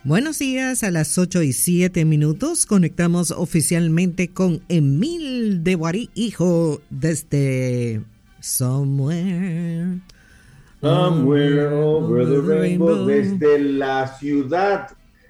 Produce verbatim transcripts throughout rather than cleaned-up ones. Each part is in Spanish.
Buenos días, a las ocho y siete minutos conectamos oficialmente con Emil de Guarí, hijo, desde Somewhere. Somewhere over the rainbow, desde la ciudad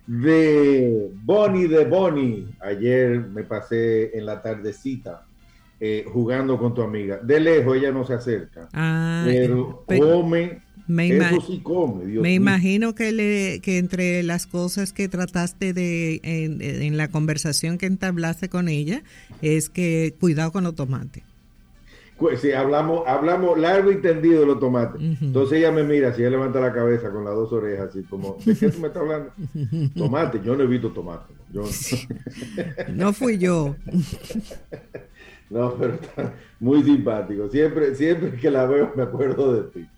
de Bonnie de Bonnie. Ayer me pasé en la tardecita eh, jugando con tu amiga. De lejos ella no se acerca, Ah, pero pe- come, me eso ima- sí come, Dios Me mío. imagino que, le, que entre las cosas que trataste de en, en la conversación que entablaste con ella es que cuidado con los tomates. Pues sí, hablamos, hablamos largo y tendido de los tomates. Ujú. Entonces ella me mira, si ella levanta la cabeza con las dos orejas, así como, ¿de qué tú me estás hablando? Tomate, yo no he visto tomate. Yo No fui yo. no, pero está muy simpático. Siempre, siempre que la veo me acuerdo de ti.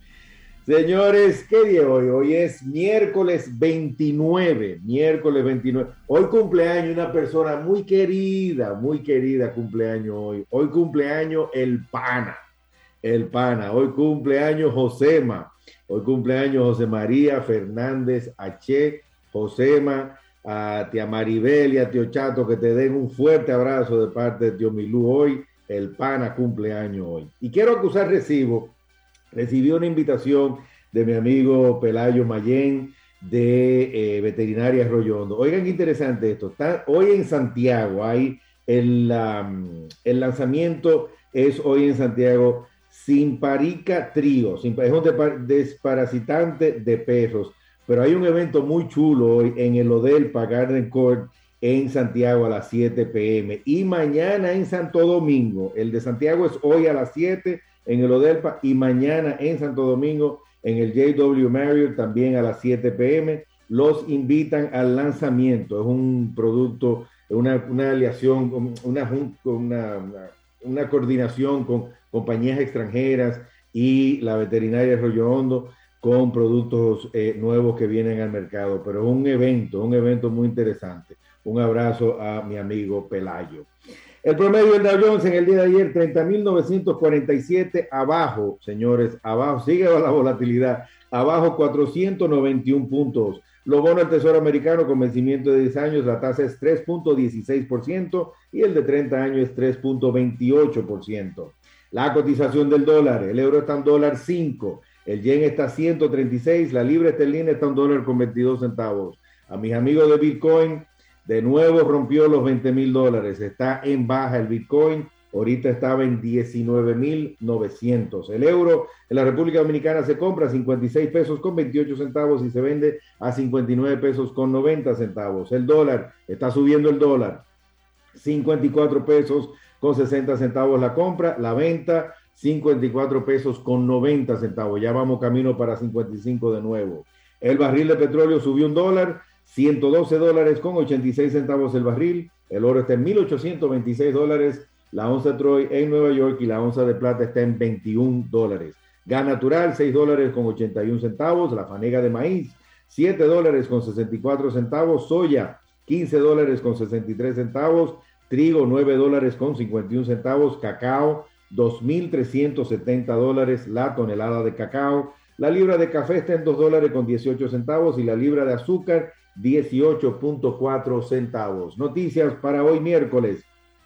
Señores, ¿qué día es hoy? Hoy es miércoles veintinueve, miércoles veintinueve. Hoy cumpleaños una persona muy querida, muy querida cumpleaños hoy. Hoy cumpleaños el pana, el pana. Hoy cumpleaños Josema. Hoy cumpleaños José María Fernández H. Josema, a tía Maribel y a tío Chato, que te den un fuerte abrazo de parte de tío Milú hoy. El pana cumpleaños hoy. Y quiero acusar recibo. Recibí una invitación de mi amigo Pelayo Mayén de eh, Veterinaria Arroyo Hondo. Oigan qué interesante esto. Está, hoy en Santiago hay el, um, el lanzamiento, es hoy en Santiago, Simparica Trío. Es un desparasitante de perros. Pero hay un evento muy chulo hoy en el Odelpa Garden Court en Santiago a las siete pe eme. Y mañana en Santo Domingo. El de Santiago es hoy a las siete en el Odelpa y mañana en Santo Domingo en el J W Marriott también a las siete pe eme. Los invitan al lanzamiento. Es un producto, una, una aliación, una, una, una, una coordinación con compañías extranjeras y la Veterinaria Arroyo Hondo con productos eh, nuevos que vienen al mercado. Pero es un evento, un evento muy interesante. Un abrazo a mi amigo Pelayo. El promedio del Dow Jones en el día de ayer, treinta mil novecientos cuarenta y siete, abajo, señores, abajo, sigue la volatilidad, abajo cuatrocientos noventa y uno puntos. Los bonos del Tesoro americano con vencimiento de diez años, la tasa es tres punto dieciséis por ciento y el de treinta años es tres punto veintiocho por ciento. La cotización del dólar, el euro está en dólar cinco, el yen está a ciento treinta y seis, la libra esterlina está en dólar con veintidós centavos. A mis amigos de Bitcoin, de nuevo rompió los veinte mil dólares. Está en baja el Bitcoin. Ahorita estaba en diecinueve mil novecientos. El euro en la República Dominicana se compra a cincuenta y seis pesos con veintiocho centavos y se vende a cincuenta y nueve pesos con noventa centavos. El dólar, está subiendo el dólar. cincuenta y cuatro pesos con sesenta centavos la compra. La venta, cincuenta y cuatro pesos con noventa centavos. Ya vamos camino para cincuenta y cinco de nuevo. El barril de petróleo subió un dólar. ciento doce dólares con ochenta y seis centavos el barril. El oro está en mil ochocientos veintiséis dólares. La onza Troy en Nueva York y la onza de plata está en veintiún dólares. Gas natural, seis dólares con ochenta y uno centavos. La fanega de maíz, siete dólares con sesenta y cuatro centavos. Soya, quince dólares con sesenta y tres centavos. Trigo, nueve dólares con cincuenta y uno centavos. Cacao, dos mil trescientos setenta dólares la tonelada de cacao. La libra de café está en dos dólares con dieciocho centavos y la libra de azúcar dieciocho punto cuatro centavos. Noticias para hoy miércoles.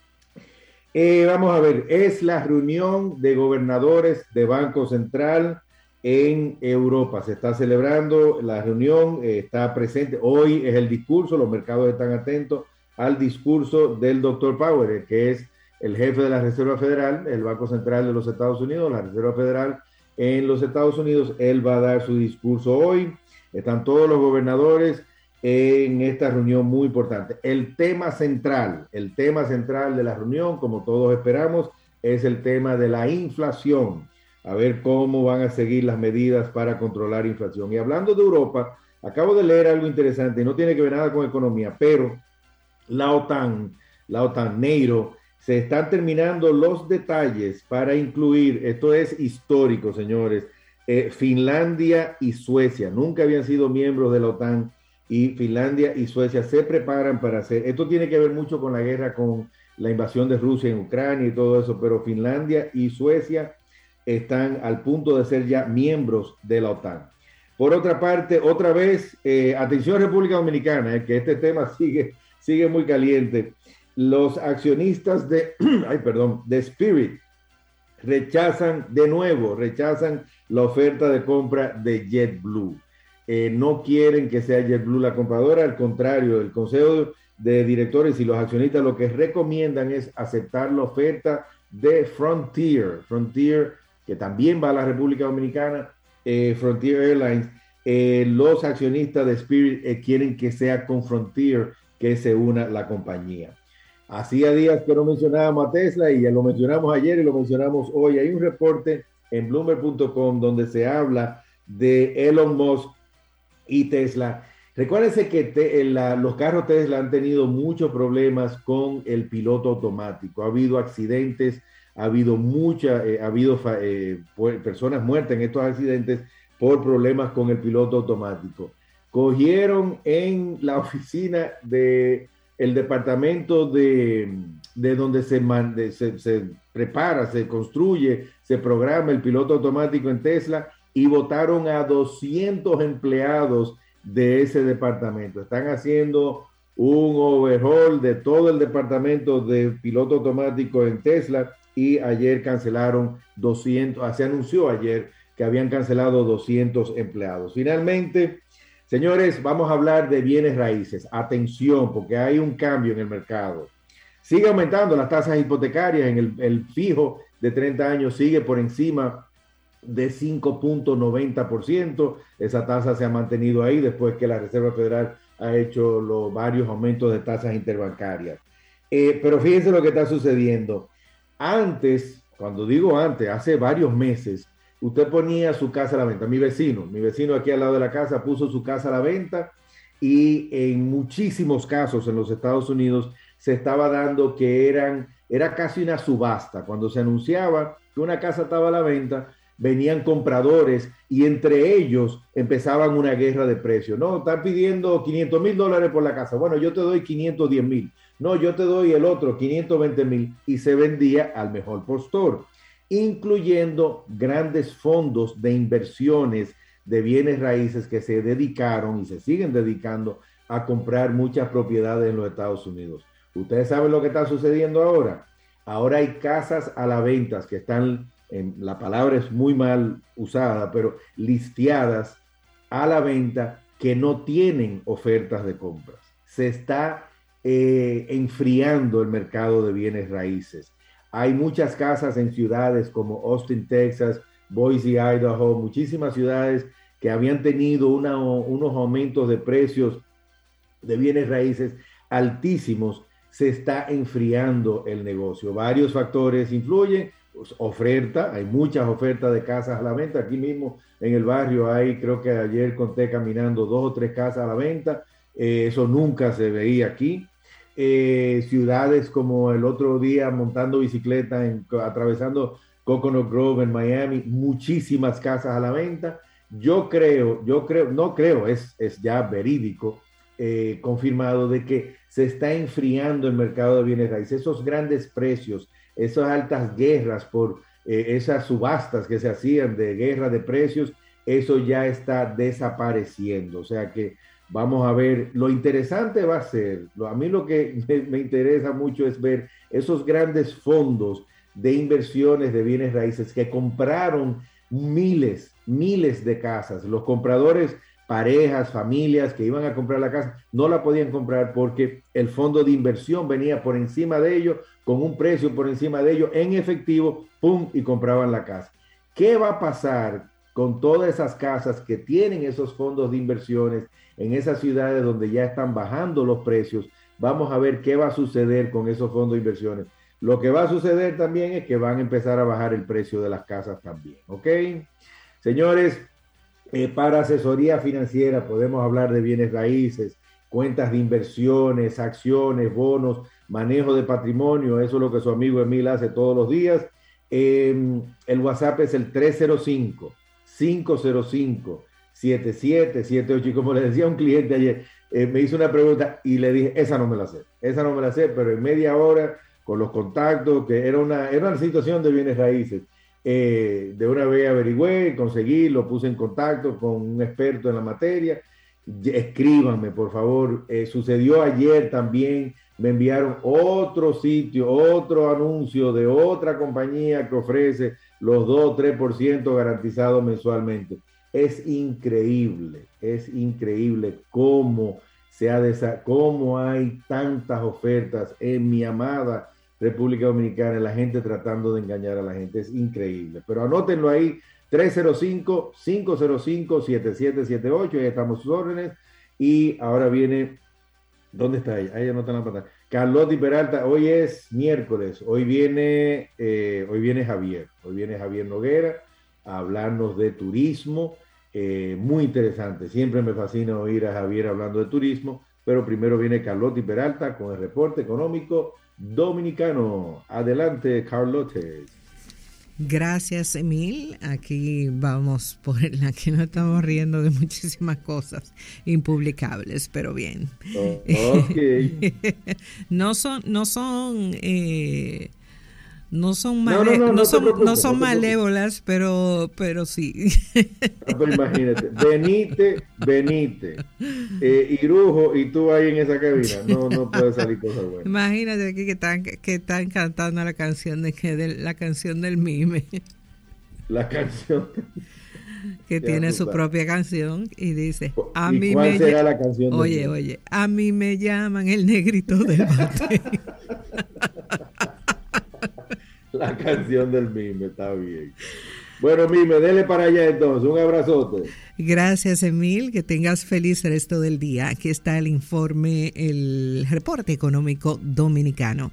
Eh, vamos a ver, es la reunión de gobernadores de Banco Central en Europa. Se está celebrando la reunión, eh, está presente. Hoy es el discurso, los mercados están atentos al discurso del doctor Powell, que es el jefe de la Reserva Federal, el Banco Central de los Estados Unidos, la Reserva Federal en los Estados Unidos. Él va a dar su discurso hoy. Están todos los gobernadores en esta reunión muy importante. El tema central, el tema central de la reunión, como todos esperamos, es el tema de la inflación. A ver cómo van a seguir las medidas para controlar inflación. Y hablando de Europa, acabo de leer algo interesante, no tiene que ver nada con economía, pero la OTAN, la OTAN, NATO, se están terminando los detalles para incluir, esto es histórico, señores, eh, Finlandia y Suecia, nunca habían sido miembros de la OTAN, y Finlandia y Suecia se preparan para hacer, esto tiene que ver mucho con la guerra, con la invasión de Rusia en Ucrania y todo eso, pero Finlandia y Suecia están al punto de ser ya miembros de la OTAN. Por otra parte, otra vez, eh, atención República Dominicana, eh, que este tema sigue, sigue muy caliente. Los accionistas de, ay, perdón, de Spirit rechazan de nuevo, rechazan la oferta de compra de JetBlue. Eh, no quieren que sea JetBlue la compradora, al contrario, el Consejo de Directores y los accionistas lo que recomiendan es aceptar la oferta de Frontier, Frontier, que también va a la República Dominicana, eh, Frontier Airlines. Eh, los accionistas de Spirit eh, quieren que sea con Frontier que se una la compañía. Hacía días que no mencionábamos a Tesla y ya lo mencionamos ayer y lo mencionamos hoy. Hay un reporte en Bloomberg punto com donde se habla de Elon Musk y Tesla. Recuérdense que te, la, los carros Tesla han tenido muchos problemas con el piloto automático. Ha habido accidentes, ha habido mucha, eh, ha habido eh, personas muertas en estos accidentes por problemas con el piloto automático. Cogieron en la oficina de el departamento de, de donde se, de, se, se prepara, se construye, se programa el piloto automático en Tesla y votaron a doscientos empleados de ese departamento. Están haciendo un overhaul de todo el departamento de piloto automático en Tesla y ayer cancelaron doscientos, se anunció ayer que habían cancelado doscientos empleados. Finalmente, señores, vamos a hablar de bienes raíces. Atención, porque hay un cambio en el mercado. Sigue aumentando las tasas hipotecarias, en el, el fijo de treinta años sigue por encima de cinco punto noventa por ciento. Esa tasa se ha mantenido ahí después que la Reserva Federal ha hecho los varios aumentos de tasas interbancarias. Eh, pero fíjense lo que está sucediendo. Antes, cuando digo antes, hace varios meses, usted ponía su casa a la venta. Mi vecino, mi vecino aquí al lado de la casa puso su casa a la venta y en muchísimos casos en los Estados Unidos se estaba dando que eran, era casi una subasta. Cuando se anunciaba que una casa estaba a la venta, venían compradores y entre ellos empezaban una guerra de precios. No, están pidiendo quinientos mil dólares por la casa. Bueno, yo te doy quinientos diez mil. No, yo te doy el otro, quinientos veinte mil. Y se vendía al mejor postor, incluyendo grandes fondos de inversiones de bienes raíces que se dedicaron y se siguen dedicando a comprar muchas propiedades en los Estados Unidos. Ustedes saben lo que está sucediendo ahora. Ahora hay casas a la venta que están, en, la palabra es muy mal usada, pero listeadas a la venta que no tienen ofertas de compras. Se está eh, enfriando el mercado de bienes raíces. Hay muchas casas en ciudades como Austin, Texas, Boise, Idaho, muchísimas ciudades que habían tenido una, unos aumentos de precios de bienes raíces altísimos. Se está enfriando el negocio. Varios factores influyen. Pues, oferta, hay muchas ofertas de casas a la venta. Aquí mismo en el barrio hay, creo que ayer conté caminando dos o tres casas a la venta. Eh, eso nunca se veía aquí. Eh, ciudades como el otro día montando bicicleta, en, atravesando Coconut Grove en Miami, muchísimas casas a la venta. Yo creo, yo creo, no creo, es, es ya verídico, eh, confirmado de que se está enfriando el mercado de bienes raíces. Esos grandes precios, esas altas guerras por eh, esas subastas que se hacían de guerra de precios, eso ya está desapareciendo. O sea que vamos a ver, lo interesante va a ser, a mí lo que me, me interesa mucho es ver esos grandes fondos de inversiones de bienes raíces que compraron miles, miles de casas. Los compradores, parejas, familias que iban a comprar la casa, no la podían comprar porque el fondo de inversión venía por encima de ellos, con un precio por encima de ellos, en efectivo, pum, y compraban la casa. ¿Qué va a pasar con todas esas casas que tienen esos fondos de inversiones en esas ciudades donde ya están bajando los precios? Vamos a ver qué va a suceder con esos fondos de inversiones. Lo que va a suceder también es que van a empezar a bajar el precio de las casas también, ¿ok? Señores, eh, para asesoría financiera podemos hablar de bienes raíces, cuentas de inversiones, acciones, bonos, manejo de patrimonio. Eso es lo que su amigo Emil hace todos los días. Eh, el WhatsApp es el tres cero cinco, cinco cero cinco, siete siete siete ocho. Y como le decía a un cliente ayer, eh, me hizo una pregunta y le dije, esa no me la sé, esa no me la sé, pero en media hora, con los contactos, que era una, era una situación de bienes raíces, Eh, de una vez averigüé, conseguí, lo puse en contacto con un experto en la materia. Escríbanme, por favor. Eh, sucedió ayer también, me enviaron otro sitio, otro anuncio de otra compañía que ofrece los dos, tres por ciento garantizados mensualmente. Es increíble, es increíble cómo, se ha desa- cómo hay tantas ofertas en mi amada República Dominicana, la gente tratando de engañar a la gente. Es increíble. Pero anótenlo ahí, tres cero cinco, cinco cero cinco, siete siete siete ocho, ahí estamos sus órdenes. Y ahora viene, ¿dónde está ella? Ella no está en la pantalla. Carlotti Peralta, hoy es miércoles, hoy viene, eh, hoy viene Javier, hoy viene Javier Noguera a hablarnos de turismo, eh, muy interesante, siempre me fascina oír a Javier hablando de turismo, pero primero viene Carlotti Peralta con el reporte económico dominicano. Adelante, Carlotte. Gracias, Emil. Aquí vamos por la que no estamos riendo de muchísimas cosas impublicables, pero bien. Oh, okay. no son, no son, eh, no son, male- no, no, no, no no son, preocupes, no son no malévolas, pero, pero sí. No, pero imagínate, venite, venite, eh, Irujo y tú ahí en esa cabina, no, no puede salir cosas buenas. Imagínate aquí que están, que están cantando la canción de que de, la canción del mime. La canción. Que Ya tiene tú su sabes. propia canción y dice, a ¿Y mí cuál me será ll- la canción del Oye, mime? oye, a mí me llaman el negrito del bate. La canción del mime, está bien. Bueno, mime, dele para allá entonces, un abrazote. Gracias, Emil, que tengas feliz resto del día. Aquí está el informe, el reporte económico dominicano.